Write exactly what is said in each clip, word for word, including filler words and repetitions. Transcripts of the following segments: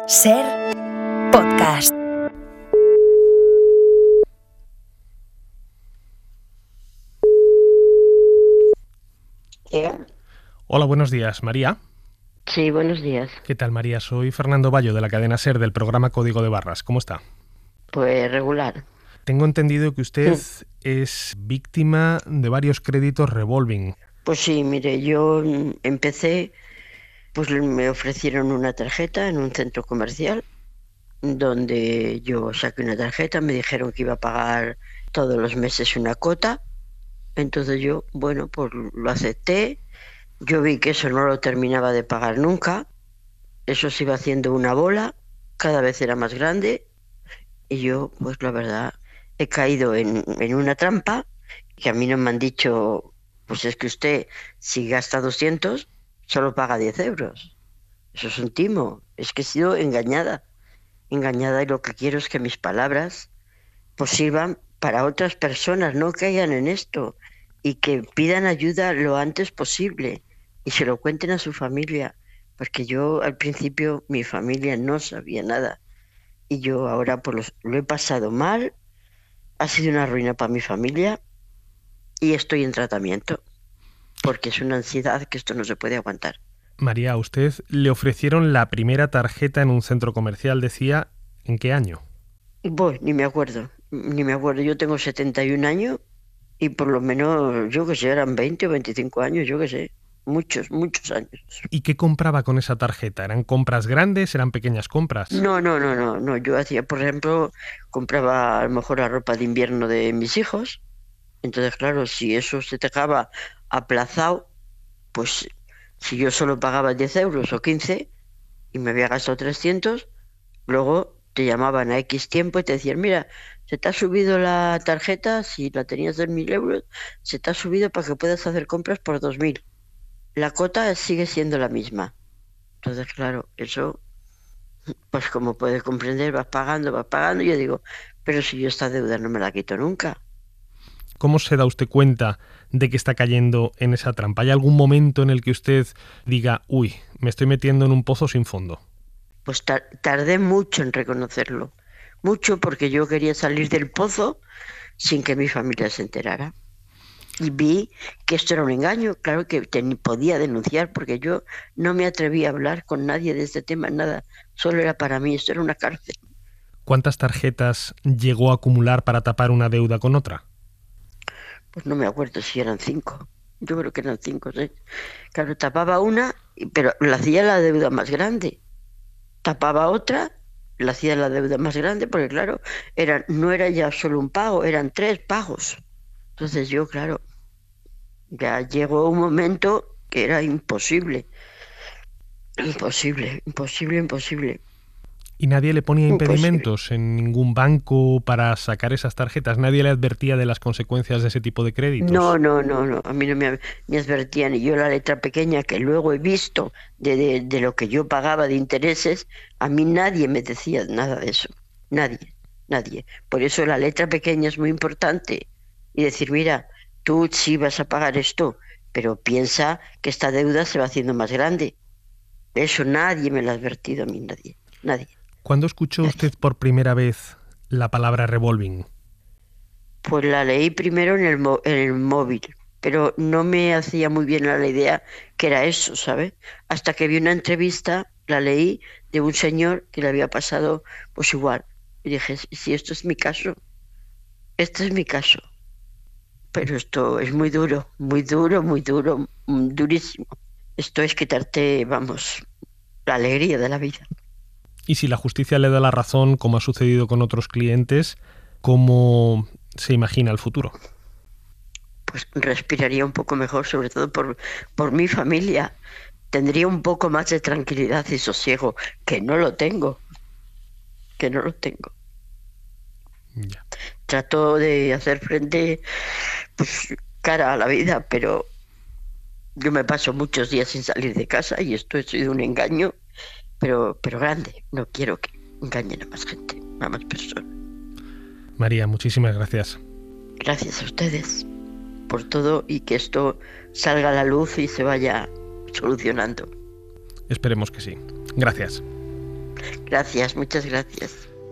Ser podcast. ¿Yeah? Hola, buenos días, María. Sí, buenos días. ¿Qué tal, María? Soy Fernando Bayo, de la cadena SER, del programa Código de Barras. ¿Cómo está? Pues regular. Tengo entendido que usted Sí. es víctima de varios créditos revolving. Pues sí, mire, yo mm, empecé, pues me ofrecieron una tarjeta en un centro comercial donde yo saqué una tarjeta, me dijeron que iba a pagar todos los meses una cuota, entonces yo, bueno, pues lo acepté, yo vi que eso no lo terminaba de pagar nunca, eso se iba haciendo una bola, cada vez era más grande, y yo, pues la verdad, he caído en, en una trampa que a mí no me han dicho, pues es que usted, si gasta doscientos, solo paga diez euros. Eso es un timo, es que he sido engañada, engañada y lo que quiero es que mis palabras pues sirvan para otras personas, no caigan en esto y que pidan ayuda lo antes posible y se lo cuenten a su familia, porque yo al principio mi familia no sabía nada y yo ahora pues lo, lo he pasado mal, ha sido una ruina para mi familia y estoy en tratamiento, porque es una ansiedad que esto no se puede aguantar. María, a usted le ofrecieron la primera tarjeta en un centro comercial, decía, ¿en qué año? Voy, ni me acuerdo, ni me acuerdo, yo tengo setenta y un años y por lo menos, yo que sé, eran veinte o veinticinco años, yo que sé, muchos, muchos años. ¿Y qué compraba con esa tarjeta? ¿Eran compras grandes? ¿Eran pequeñas compras? No, no, no, no, no, yo hacía, por ejemplo, compraba a lo mejor la ropa de invierno de mis hijos, entonces claro, si eso se dejaba aplazado, pues si yo solo pagaba diez euros o quince y me había gastado trescientos, luego te llamaban a X tiempo y te decían, mira, se te ha subido la tarjeta, si la tenías de mil euros, se te ha subido para que puedas hacer compras por dos mil. La cuota sigue siendo la misma. Entonces, claro, eso, pues como puedes comprender, vas pagando, vas pagando, y yo digo, pero si yo esta deuda no me la quito nunca. ¿Cómo se da usted cuenta de que está cayendo en esa trampa? ¿Hay algún momento en el que usted diga, uy, me estoy metiendo en un pozo sin fondo? Pues tar- tardé mucho en reconocerlo. Mucho porque yo quería salir del pozo sin que mi familia se enterara. Y vi que esto era un engaño, claro que ten- podía denunciar porque yo no me atreví a hablar con nadie de este tema, nada, solo era para mí, esto era una cárcel. ¿Cuántas tarjetas llegó a acumular para tapar una deuda con otra? Pues no me acuerdo si eran cinco, yo creo que eran cinco, sí. Claro, tapaba una, y- pero la hacía la deuda más grande, tapaba otra, la hacía la deuda más grande, porque claro, era, no era ya solo un pago, eran tres pagos. Entonces yo, claro, ya llegó un momento que era imposible. Imposible, imposible, imposible, ¿Y nadie le ponía imposible. impedimentos en ningún banco para sacar esas tarjetas? ¿Nadie le advertía de las consecuencias de ese tipo de No, créditos? no, no, no. A mí no me, me advertían. Y yo la letra pequeña que luego he visto de, de, de lo que yo pagaba de intereses, a mí nadie me decía nada de eso. Nadie, nadie. Por eso la letra pequeña es muy importante. Y decir, mira, tú sí vas a pagar esto, pero piensa que esta deuda se va haciendo más grande. Eso nadie me lo ha advertido a mí, nadie, nadie, ¿Cuándo escuchó nadie. usted por primera vez la palabra revolving? Pues la leí primero en el, mo- en el móvil, pero no me hacía muy bien la idea que era eso, ¿sabes? Hasta que vi una entrevista, la leí de un señor que le había pasado pues igual. Y dije, si si esto es mi caso, este es mi caso. Pero esto es muy duro, muy duro, muy duro, mm, durísimo. Esto es quitarte, vamos, la alegría de la vida. Y si la justicia le da la razón, como ha sucedido con otros clientes, ¿cómo se imagina el futuro? Pues respiraría un poco mejor, sobre todo por, por mi familia. Tendría un poco más de tranquilidad y sosiego, que no lo tengo, que no lo tengo. Ya. Trato de hacer frente, pues, cara a la vida, pero yo me paso muchos días sin salir de casa y esto ha sido un engaño, pero, pero grande. No quiero que engañen a más gente, a más personas. María, muchísimas gracias. Gracias a ustedes por todo y que esto salga a la luz y se vaya solucionando. Esperemos que sí. Gracias. Gracias, muchas gracias.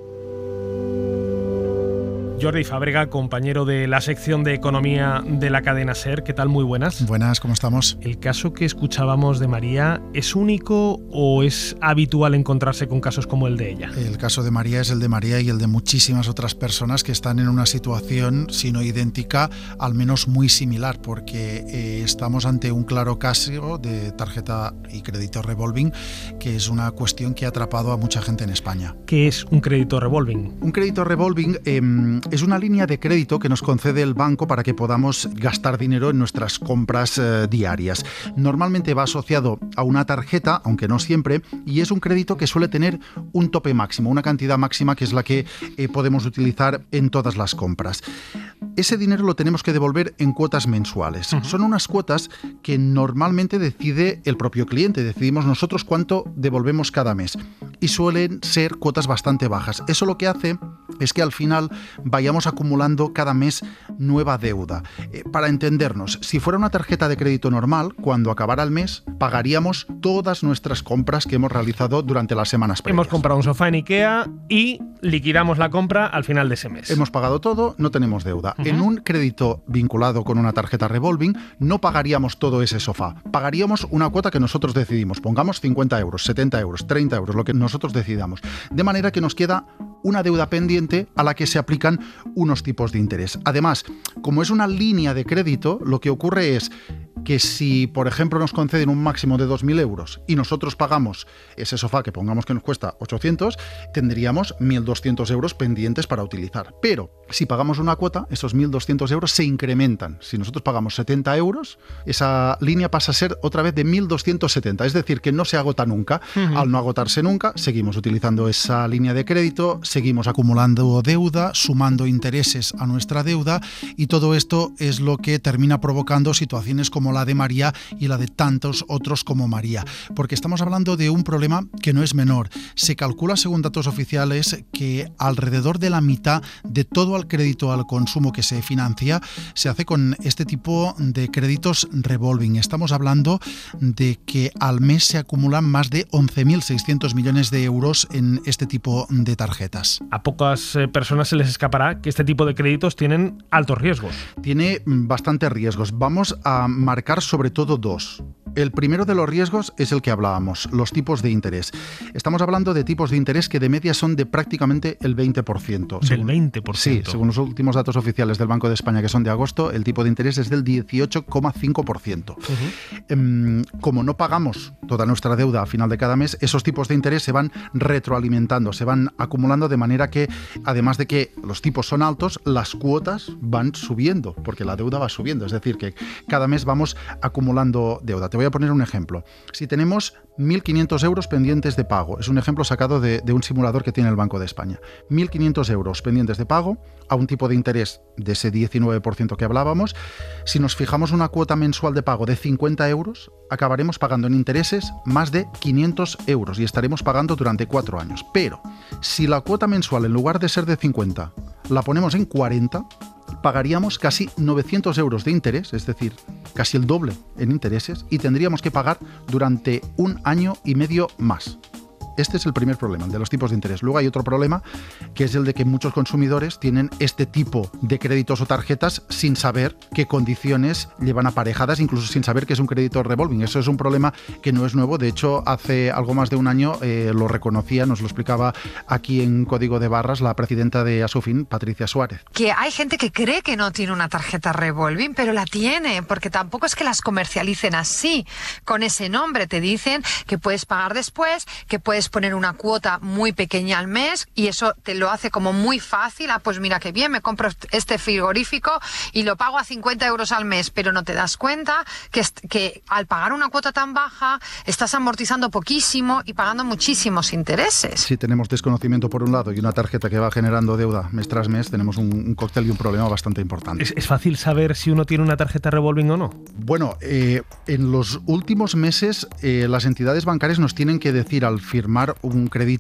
Jordi Fábrega, compañero de la sección de Economía de la cadena SER. ¿Qué tal? Muy buenas. Buenas, ¿cómo estamos? ¿El caso que escuchábamos de María es único o es habitual encontrarse con casos como el de ella? El caso de María es el de María y el de muchísimas otras personas que están en una situación, si no idéntica, al menos muy similar, porque eh, estamos ante un claro caso de tarjeta y crédito revolving, que es una cuestión que ha atrapado a mucha gente en España. ¿Qué es un crédito revolving? Un crédito revolving eh, es una línea de crédito que nos concede el banco para que podamos gastar dinero en nuestras compras eh, diarias. Normalmente va asociado a una tarjeta, aunque no siempre, y es un crédito que suele tener un tope máximo, una cantidad máxima que es la que eh, podemos utilizar en todas las compras. Ese dinero lo tenemos que devolver en cuotas mensuales. Uh-huh. Son unas cuotas que normalmente decide el propio cliente, decidimos nosotros cuánto devolvemos cada mes. Y suelen ser cuotas bastante bajas. Eso lo que hace es que al final vayamos acumulando cada mes nueva deuda. Eh, para entendernos, si fuera una tarjeta de crédito normal, cuando acabara el mes, pagaríamos todas nuestras compras que hemos realizado durante las semanas previas. Hemos comprado un sofá en IKEA y liquidamos la compra al final de ese mes. Hemos pagado todo, no tenemos deuda. Uh-huh. En un crédito vinculado con una tarjeta revolving, no pagaríamos todo ese sofá. Pagaríamos una cuota que nosotros decidimos. Pongamos cincuenta euros, setenta euros, treinta euros, lo que nosotros decidamos. De manera que nos queda una deuda pendiente a la que se aplican unos tipos de interés. Además, como es una línea de crédito, lo que ocurre es que si, por ejemplo, nos conceden un máximo de dos mil euros y nosotros pagamos ese sofá que pongamos que nos cuesta ochocientos, tendríamos mil doscientos euros pendientes para utilizar. Pero si pagamos una cuota, esos mil doscientos euros se incrementan. Si nosotros pagamos setenta euros, esa línea pasa a ser otra vez de mil doscientos setenta. Es decir, que no se agota nunca. Uh-huh. Al no agotarse nunca, seguimos utilizando esa línea de crédito, seguimos acumulando deuda, sumando intereses a nuestra deuda, y todo esto es lo que termina provocando situaciones como la de María y la de tantos otros como María, porque estamos hablando de un problema que no es menor. Se calcula, según datos oficiales, que alrededor de la mitad de todo el crédito al consumo que se financia se hace con este tipo de créditos revolving. Estamos hablando de que al mes se acumulan más de once mil seiscientos millones de euros en este tipo de tarjetas. A pocas eh, personas se les escapará que este tipo de créditos tienen altos riesgos. Tiene bastantes riesgos. Vamos a marcar sobre todo dos. El primero de los riesgos es el que hablábamos, los tipos de interés. Estamos hablando de tipos de interés que de media son de prácticamente el veinte por ciento. ¿Del veinte por ciento? Sí, según los últimos datos oficiales del Banco de España, que son de agosto, el tipo de interés es del dieciocho coma cinco por ciento. Uh-huh. Como no pagamos toda nuestra deuda a final de cada mes, esos tipos de interés se van retroalimentando, se van acumulando, de manera que, además de que los tipos son altos, las cuotas van subiendo, porque la deuda va subiendo. Es decir, que cada mes vamos acumulando deuda. Te voy a poner un ejemplo. Si tenemos mil quinientos euros pendientes de pago, es un ejemplo sacado de, de un simulador que tiene el Banco de España, mil quinientos euros pendientes de pago a un tipo de interés de ese diecinueve por ciento que hablábamos, si nos fijamos una cuota mensual de pago de cincuenta euros, acabaremos pagando en intereses más de quinientos euros y estaremos pagando durante cuatro años. Pero si la cuota mensual, en lugar de ser de cincuenta, la ponemos en cuarenta, pagaríamos casi novecientos euros de interés, es decir, casi el doble en intereses, y tendríamos que pagar durante un año y medio más. Este es el primer problema, el de los tipos de interés. Luego hay otro problema, que es el de que muchos consumidores tienen este tipo de créditos o tarjetas sin saber qué condiciones llevan aparejadas, incluso sin saber que es un crédito revolving. Eso es un problema que no es nuevo. De hecho, hace algo más de un año eh, lo reconocía, nos lo explicaba aquí en Código de Barras la presidenta de Asufin, Patricia Suárez. Que hay gente que cree que no tiene una tarjeta revolving, pero la tiene, porque tampoco es que las comercialicen así, con ese nombre. Te dicen que puedes pagar después, que puedes poner una cuota muy pequeña al mes, y eso te lo hace como muy fácil. Ah, pues mira qué bien, me compro este frigorífico y lo pago a cincuenta euros al mes, pero no te das cuenta que, que al pagar una cuota tan baja estás amortizando poquísimo y pagando muchísimos intereses. Si tenemos desconocimiento por un lado y una tarjeta que va generando deuda mes tras mes, tenemos un, un cóctel y un problema bastante importante. ¿Es, ¿Es fácil saber si uno tiene una tarjeta revolving o no? Bueno, eh, en los últimos meses eh, las entidades bancarias nos tienen que decir al firmar un crédito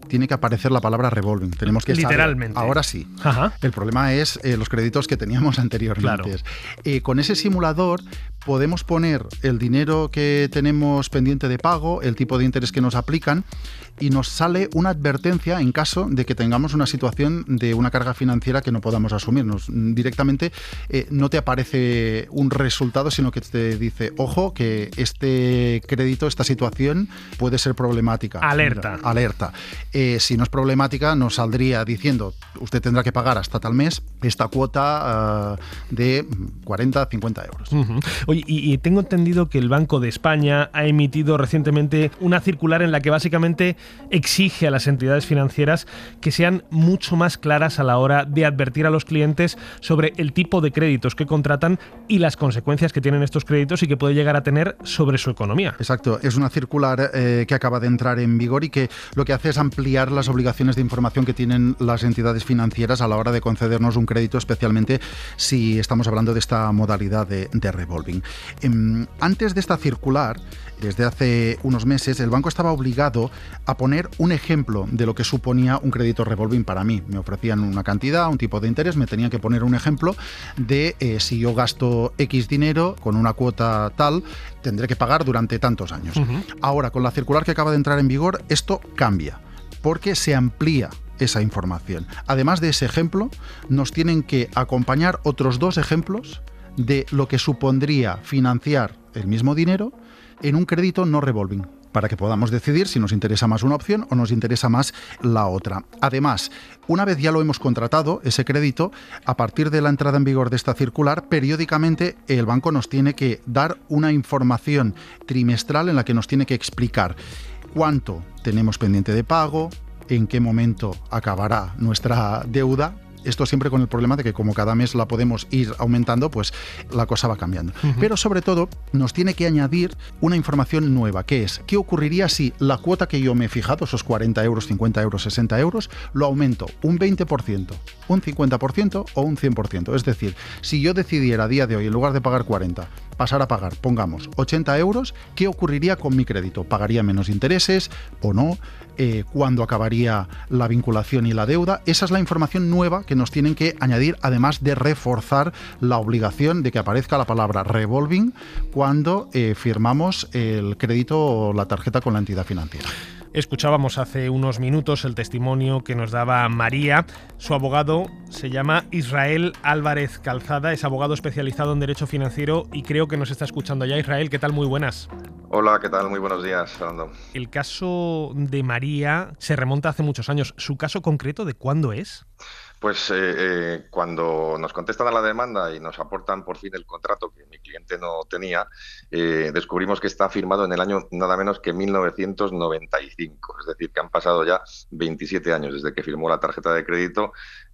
tiene que aparecer la palabra revolving. Tenemos que literalmente. Saber. Ahora sí. Ajá. El problema es eh, los créditos que teníamos anteriormente. Claro. Eh, con ese simulador podemos poner el dinero que tenemos pendiente de pago, el tipo de interés que nos aplican, y nos sale una advertencia en caso de que tengamos una situación de una carga financiera que no podamos asumirnos. Directamente eh, no te aparece un resultado, sino que te dice, ojo, que este crédito, esta situación puede ser problemática. Alerta. Mira, alerta. Eh, si no es problemática, nos saldría diciendo, usted tendrá que pagar hasta tal mes esta cuota uh, de cuarenta, cincuenta euros. Uh-huh. Oye, y, y tengo entendido que el Banco de España ha emitido recientemente una circular en la que básicamente exige a las entidades financieras que sean mucho más claras a la hora de advertir a los clientes sobre el tipo de créditos que contratan y las consecuencias que tienen estos créditos y que puede llegar a tener sobre su economía. Exacto, es una circular eh, que acaba de entrar en vigor y que lo que hace es ampliar las obligaciones de información que tienen las entidades financieras a la hora de concedernos un crédito, especialmente si estamos hablando de esta modalidad de, de revolving. Eh, antes de esta circular, desde hace unos meses, el banco estaba obligado a poner un ejemplo de lo que suponía un crédito revolving para mí. Me ofrecían una cantidad, un tipo de interés, me tenían que poner un ejemplo de eh, si yo gasto X dinero con una cuota tal, tendré que pagar durante tantos años. Uh-huh. Ahora, con la circular que acaba de entrar en vigor, esto cambia, porque se amplía esa información. Además de ese ejemplo, nos tienen que acompañar otros dos ejemplos de lo que supondría financiar el mismo dinero en un crédito no revolving, para que podamos decidir si nos interesa más una opción o nos interesa más la otra. Además, una vez ya lo hemos contratado, ese crédito, a partir de la entrada en vigor de esta circular, periódicamente el banco nos tiene que dar una información trimestral en la que nos tiene que explicar cuánto tenemos pendiente de pago, en qué momento acabará nuestra deuda. Esto siempre con el problema de que como cada mes la podemos ir aumentando, pues la cosa va cambiando. Uh-huh. Pero sobre todo nos tiene que añadir una información nueva, que es, ¿qué ocurriría si la cuota que yo me he fijado, esos cuarenta euros, cincuenta euros, sesenta euros, lo aumento un veinte por ciento, un cincuenta por ciento o un cien por ciento? Es decir, si yo decidiera a día de hoy, en lugar de pagar cuarenta, pasar a pagar, pongamos, ochenta euros, ¿qué ocurriría con mi crédito? ¿Pagaría menos intereses o no? Eh, ¿Cuándo acabaría la vinculación y la deuda? Esa es la información nueva que nos tienen que añadir, además de reforzar la obligación de que aparezca la palabra revolving cuando eh, firmamos el crédito o la tarjeta con la entidad financiera. Escuchábamos hace unos minutos el testimonio que nos daba María. Su abogado se llama Israel Álvarez Calzada, es abogado especializado en Derecho Financiero y creo que nos está escuchando ya. Israel, ¿qué tal? Muy buenas. Hola, ¿qué tal? Muy buenos días, Fernando. El caso de María se remonta hace muchos años. ¿Su caso concreto de cuándo es? Pues eh, eh, cuando nos contestan a la demanda y nos aportan por fin el contrato que mi cliente no tenía, eh, descubrimos que está firmado en el año nada menos que mil novecientos noventa y cinco. Es decir, que han pasado ya veintisiete años desde que firmó la tarjeta de crédito.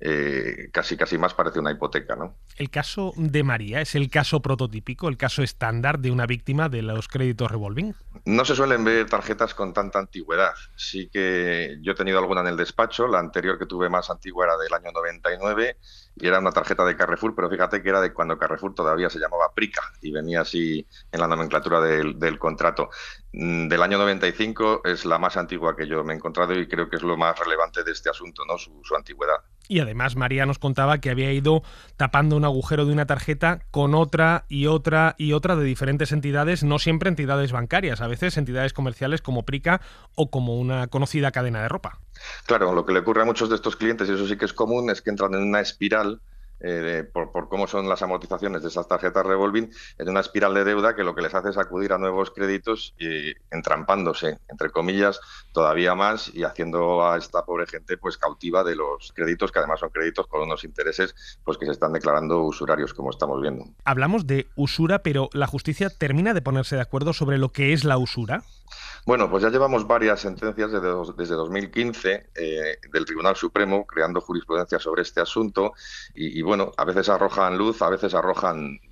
Eh, casi casi más parece una hipoteca, ¿no? El caso de María es el caso prototípico, el caso estándar de una víctima de los créditos revolving. No se suelen ver tarjetas con tanta antigüedad. Sí que yo he tenido alguna en el despacho. La anterior que tuve más antigua era del año noventa y nueve y era una tarjeta de Carrefour, pero fíjate que era de cuando Carrefour todavía se llamaba Prica y venía así en la nomenclatura del, del contrato. Del año noventa y cinco es la más antigua que yo me he encontrado y creo que es lo más relevante de este asunto, ¿no? Su, su antigüedad. Y además María nos contaba que había ido tapando un agujero de una tarjeta con otra y otra y otra de diferentes entidades, no siempre entidades bancarias, a veces entidades comerciales como Prica o como una conocida cadena de ropa. Claro, lo que le ocurre a muchos de estos clientes, y eso sí que es común, es que entran en una espiral Eh, por, por cómo son las amortizaciones de esas tarjetas revolving, en una espiral de deuda que lo que les hace es acudir a nuevos créditos y entrampándose, entre comillas, todavía más y haciendo a esta pobre gente pues cautiva de los créditos, que además son créditos con unos intereses pues que se están declarando usurarios, como estamos viendo. Hablamos de usura, pero ¿la justicia termina de ponerse de acuerdo sobre lo que es la usura? Bueno, pues ya llevamos varias sentencias desde, desde dos mil quince eh, del Tribunal Supremo creando jurisprudencia sobre este asunto y, y bueno, a veces arrojan luz, a veces arrojan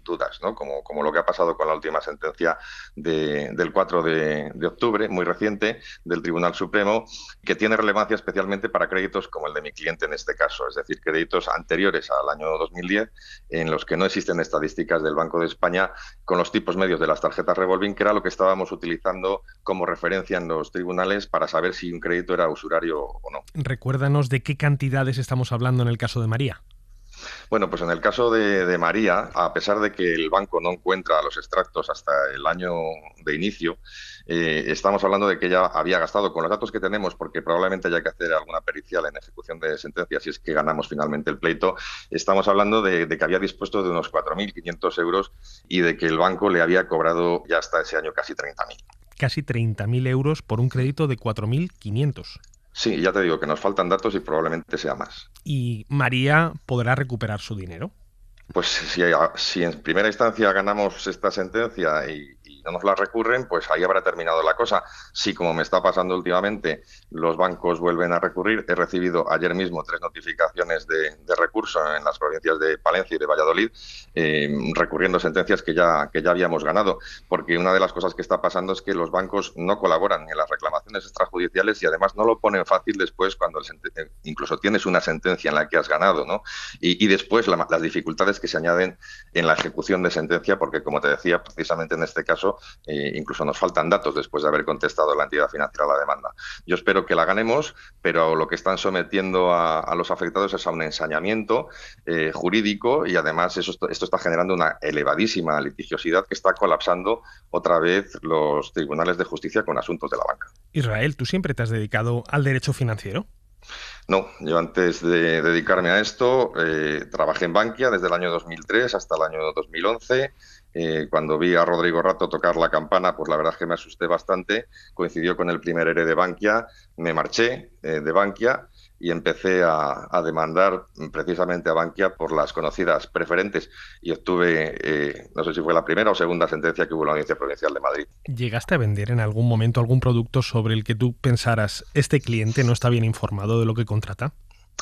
dudas, ¿no? Como, como lo que ha pasado con la última sentencia de, del cuatro de octubre, muy reciente, del Tribunal Supremo, que tiene relevancia especialmente para créditos como el de mi cliente en este caso, es decir, créditos anteriores al año dos mil diez, en los que no existen estadísticas del Banco de España con los tipos medios de las tarjetas revolving, que era lo que estábamos utilizando como referencia en los tribunales para saber si un crédito era usurario o no. Recuérdanos de qué cantidades estamos hablando en el caso de María. Bueno, pues en el caso de, de María, a pesar de que el banco no encuentra los extractos hasta el año de inicio, eh, estamos hablando de que ella había gastado, con los datos que tenemos, porque probablemente haya que hacer alguna pericial en ejecución de sentencia si es que ganamos finalmente el pleito, estamos hablando de, de que había dispuesto de unos cuatro mil quinientos euros y de que el banco le había cobrado ya hasta ese año casi treinta mil. Casi treinta mil euros por un crédito de cuatro mil quinientos. Sí, ya te digo que nos faltan datos y probablemente sea más. ¿Y María podrá recuperar su dinero? Pues si, si en primera instancia ganamos esta sentencia y, y no nos la recurren, pues ahí habrá terminado la cosa. Si, como me está pasando últimamente, los bancos vuelven a recurrir, he recibido ayer mismo tres notificaciones de, de recurso en las provincias de Palencia y de Valladolid, eh, recurriendo sentencias que ya, que ya habíamos ganado, porque una de las cosas que está pasando es que los bancos no colaboran en las reclamaciones extrajudiciales y además no lo ponen fácil después cuando el, incluso tienes una sentencia en la que has ganado, ¿no? Y, y después la, las dificultades que se añaden en la ejecución de sentencia, porque como te decía, precisamente en este caso, eh, incluso nos faltan datos después de haber contestado la entidad financiera a la demanda. Yo espero que la ganemos, pero lo que están sometiendo a, a los afectados es a un ensañamiento eh, jurídico y además eso, esto está generando una elevadísima litigiosidad que está colapsando otra vez los tribunales de justicia con asuntos de la banca. Israel, ¿tú siempre te has dedicado al derecho financiero? No, yo antes de dedicarme a esto eh, trabajé en Bankia desde el año dos mil tres hasta el año dos mil once. Eh, cuando vi a Rodrigo Rato tocar la campana, pues la verdad es que me asusté bastante. Coincidió con el primer ERE de Bankia, me marché eh, de Bankia y empecé a, a demandar precisamente a Bankia por las conocidas preferentes y obtuve, eh, no sé si fue la primera o segunda sentencia que hubo en la Audiencia Provincial de Madrid. ¿Llegaste a vender en algún momento algún producto sobre el que tú pensaras, este cliente no está bien informado de lo que contrata?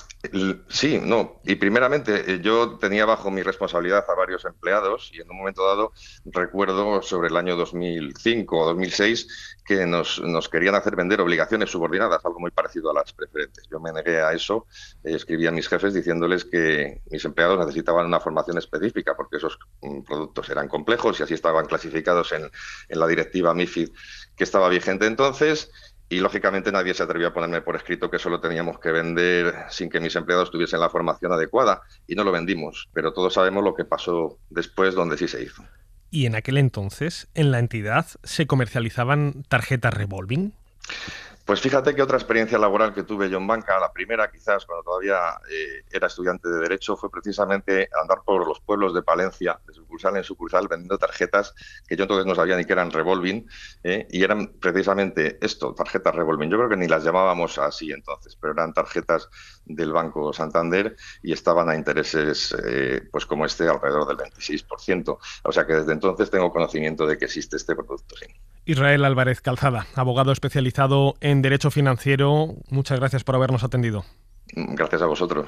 Sí, no. Y primeramente yo tenía bajo mi responsabilidad a varios empleados y en un momento dado recuerdo sobre el año dos mil cinco o dos mil seis que nos, nos querían hacer vender obligaciones subordinadas, algo muy parecido a las preferentes. Yo me negué a eso, eh, escribí a mis jefes diciéndoles que mis empleados necesitaban una formación específica porque esos mm, productos eran complejos y así estaban clasificados en, en la directiva MiFID que estaba vigente entonces. Y, lógicamente, nadie se atrevió a ponerme por escrito que solo teníamos que vender sin que mis empleados tuviesen la formación adecuada. Y no lo vendimos, pero todos sabemos lo que pasó después, donde sí se hizo. ¿Y en aquel entonces, en la entidad, se comercializaban tarjetas revolving? Pues fíjate que otra experiencia laboral que tuve yo en banca, la primera quizás cuando todavía eh, era estudiante de Derecho, fue precisamente andar por los pueblos de Palencia, de sucursal en sucursal, vendiendo tarjetas que yo entonces no sabía ni que eran revolving, eh, y eran precisamente esto, tarjetas revolving. Yo creo que ni las llamábamos así entonces, pero eran tarjetas del Banco Santander y estaban a intereses eh, pues como este alrededor del veintiséis por ciento. O sea que desde entonces tengo conocimiento de que existe este producto, sí. Israel Álvarez Calzada, abogado especializado en Derecho Financiero, muchas gracias por habernos atendido. Gracias a vosotros.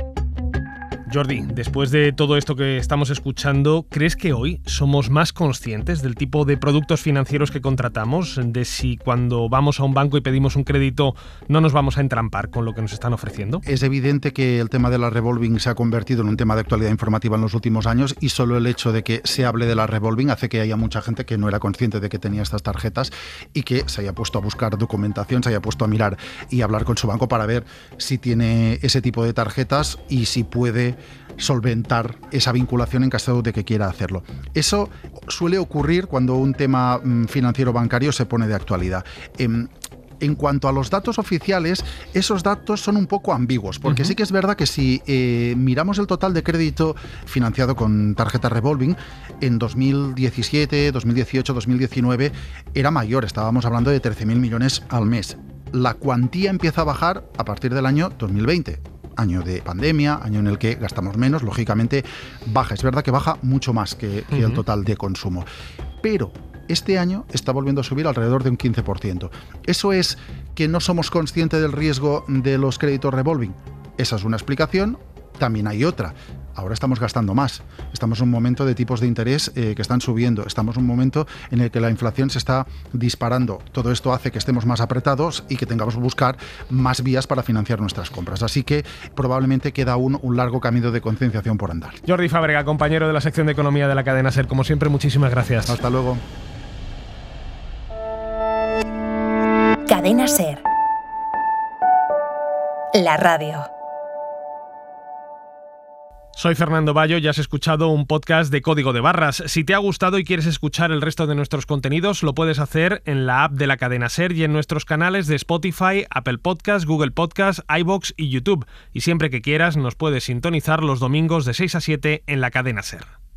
Jordi, después de todo esto que estamos escuchando, ¿crees que hoy somos más conscientes del tipo de productos financieros que contratamos? De si cuando vamos a un banco y pedimos un crédito no nos vamos a entrampar con lo que nos están ofreciendo. Es evidente que el tema de la revolving se ha convertido en un tema de actualidad informativa en los últimos años y solo el hecho de que se hable de la revolving hace que haya mucha gente que no era consciente de que tenía estas tarjetas y que se haya puesto a buscar documentación, se haya puesto a mirar y hablar con su banco para ver si tiene ese tipo de tarjetas y si puede solventar esa vinculación en caso de que quiera hacerlo. Eso suele ocurrir cuando un tema financiero bancario se pone de actualidad. En, en cuanto a los datos oficiales, esos datos son un poco ambiguos, porque uh-huh. sí que es verdad que si eh, miramos el total de crédito financiado con tarjeta revolving, en dos mil diecisiete, dos mil dieciocho, dos mil diecinueve era mayor, estábamos hablando de trece mil millones al mes. La cuantía empieza a bajar a partir del año dos mil veinte. Año de pandemia, año en el que gastamos menos, lógicamente baja. Es verdad que baja mucho más que, que uh-huh. el total de consumo. Pero este año está volviendo a subir alrededor de un quince por ciento. ¿Eso es que no somos conscientes del riesgo de los créditos revolving? Esa es una explicación. También hay otra. Ahora estamos gastando más. Estamos en un momento de tipos de interés eh, que están subiendo. Estamos en un momento en el que la inflación se está disparando. Todo esto hace que estemos más apretados y que tengamos que buscar más vías para financiar nuestras compras. Así que probablemente queda aún un largo camino de concienciación por andar. Jordi Fábrega, compañero de la sección de Economía de la cadena SER. Como siempre, muchísimas gracias. Hasta luego. Cadena SER. La radio. Soy Fernando Bayo y has escuchado un podcast de Código de Barras. Si te ha gustado y quieres escuchar el resto de nuestros contenidos, lo puedes hacer en la app de la cadena SER y en nuestros canales de Spotify, Apple Podcasts, Google Podcasts, iVoox y YouTube. Y siempre que quieras nos puedes sintonizar los domingos de seis a siete en la cadena SER.